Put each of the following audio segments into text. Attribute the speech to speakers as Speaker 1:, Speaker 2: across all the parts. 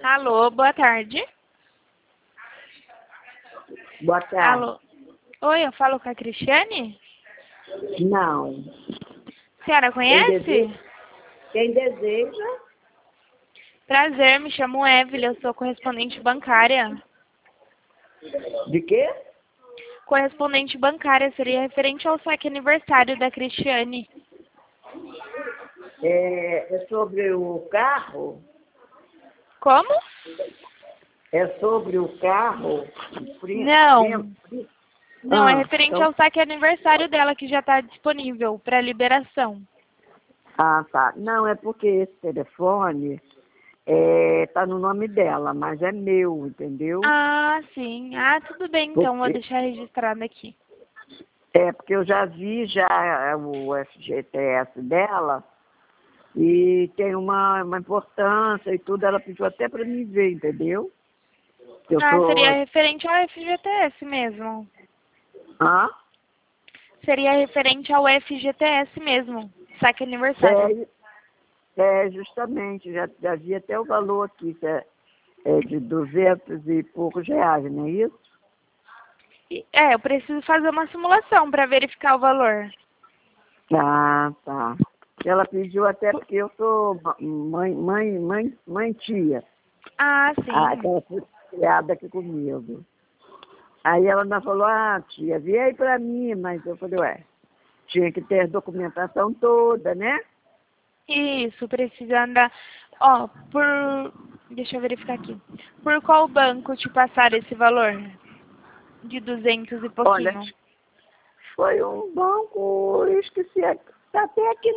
Speaker 1: Alô, boa tarde.
Speaker 2: Boa tarde.
Speaker 1: Alô. Oi, eu falo com a Cristiane?
Speaker 2: Não.
Speaker 1: A senhora conhece?
Speaker 2: Quem deseja?
Speaker 1: Prazer, me chamo Evelyn, eu sou correspondente bancária.
Speaker 2: De quê?
Speaker 1: Correspondente bancária seria referente ao saque aniversário da Cristiane.
Speaker 2: É sobre o carro?
Speaker 1: Como?
Speaker 2: É sobre o carro?
Speaker 1: Não. Não, é referente
Speaker 2: então...
Speaker 1: ao saque aniversário dela, que já está disponível para liberação.
Speaker 2: Ah, tá. Não, é porque esse telefone tá no nome dela, mas é meu, entendeu?
Speaker 1: Ah, sim. Ah, tudo bem, então, vou deixar registrado aqui.
Speaker 2: Porque eu já vi o FGTS dela e tem uma importância e tudo, ela pediu até para mim ver, entendeu?
Speaker 1: Seria referente ao FGTS mesmo.
Speaker 2: Hã?
Speaker 1: Seria referente ao FGTS mesmo, saque aniversário.
Speaker 2: Justamente, já vi até o valor aqui, que é de 200 e poucos reais, não é isso?
Speaker 1: Eu preciso fazer uma simulação para verificar o valor.
Speaker 2: Ah, tá. Ela pediu até porque eu sou mãe tia.
Speaker 1: Ah, sim.
Speaker 2: Aquela criada aqui comigo. Aí ela ainda falou, tia, vê aí pra mim, mas eu falei, tinha que ter a documentação toda, né?
Speaker 1: Isso, precisa andar. Deixa eu verificar aqui. Por qual banco te passaram esse valor? De 200 e pouquinho.
Speaker 2: Olha, foi um banco, eu esqueci, tá até aqui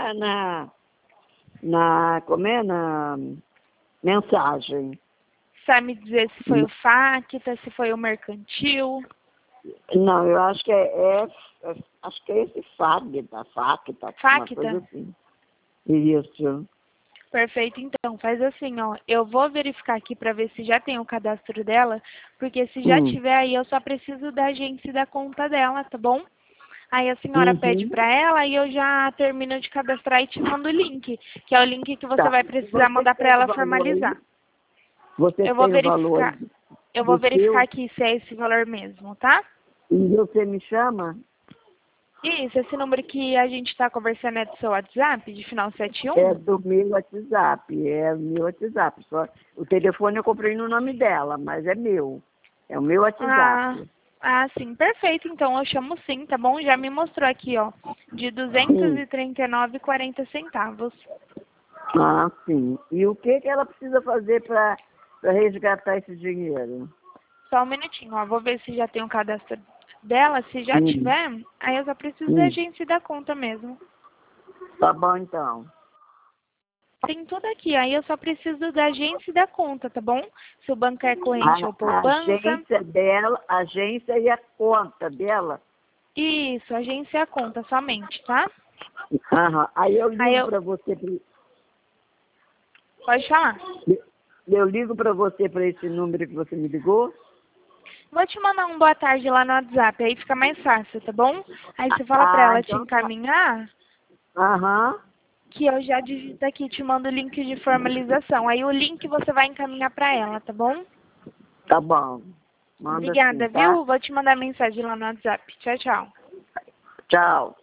Speaker 2: na mensagem.
Speaker 1: Sabe me dizer se foi o Facta, se foi o Mercantil?
Speaker 2: Não, eu acho que acho que é esse Facta, uma coisa assim. Isso.
Speaker 1: Perfeito, então, faz assim, eu vou verificar aqui para ver se já tem o cadastro dela, porque se já tiver aí, eu só preciso da agência e da conta dela, tá bom? Aí a senhora pede para ela e eu já termino de cadastrar e te mando o link, que é o link que você vai precisar mandar para ela formalizar. Eu vou verificar. Eu vou verificar aqui se é esse valor mesmo, tá?
Speaker 2: E você me chama?
Speaker 1: Isso, esse número que a gente está conversando é do seu WhatsApp, de final 71?
Speaker 2: É do meu WhatsApp, Só, o telefone eu comprei no nome dela, mas é meu. É o meu WhatsApp.
Speaker 1: Sim, perfeito. Então eu chamo sim, tá bom? Já me mostrou aqui, de 239,40 centavos.
Speaker 2: Ah, sim. E o que ela precisa fazer para resgatar esse dinheiro?
Speaker 1: Só um minutinho, vou ver se já tem o cadastro dela. Se já tiver, aí eu só preciso da agência e da conta mesmo.
Speaker 2: Tá bom, então.
Speaker 1: Tem tudo aqui, aí eu só preciso da agência e da conta, tá bom? Se o banco é corrente ou poupança.
Speaker 2: A agência e a conta dela?
Speaker 1: Isso, agência e a conta somente, tá?
Speaker 2: Aí eu ligo para você.
Speaker 1: Pode falar.
Speaker 2: Eu ligo para você para esse número que você me ligou?
Speaker 1: Vou te mandar um boa tarde lá no WhatsApp, aí fica mais fácil, tá bom? Aí você fala pra ela te encaminhar. Que eu já digito aqui, te mando o link de formalização. Aí o link você vai encaminhar pra ela, tá bom?
Speaker 2: Tá bom. Manda
Speaker 1: Obrigada,
Speaker 2: sim, tá?
Speaker 1: viu? Vou te mandar mensagem lá no WhatsApp. Tchau, tchau.
Speaker 2: Tchau.